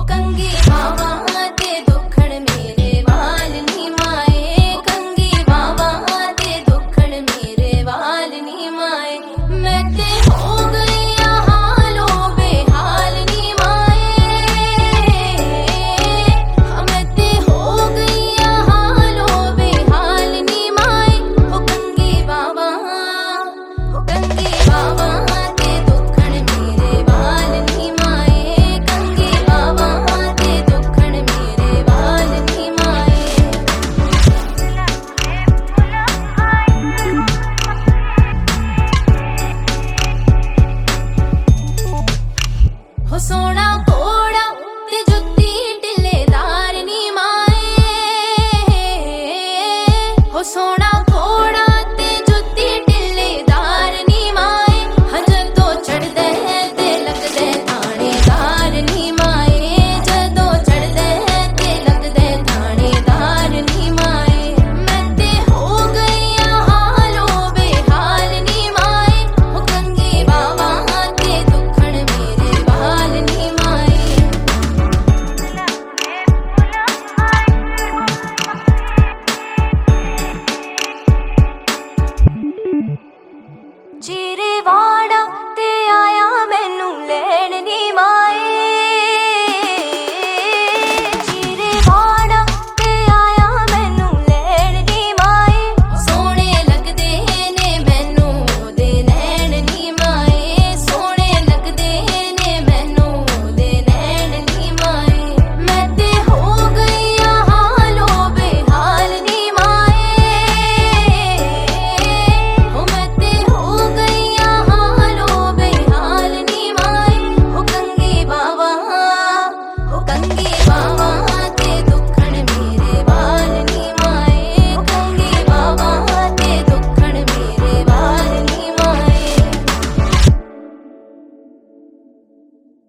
कंगी बाबा ते दुखण मेरे वाल नी माए, कंगी बाबा ते दुखण मेरे वाल नी माए। मैं ते हो गई हालो बेहाल नी माए, मैं ते हो गई हालो बेहाल नी माए। ओ कंगी बाबा ते दुखण मेरे वाल नी माए, कंगी बाबा ते दुखण मेरे वाल नी माए। हो सोना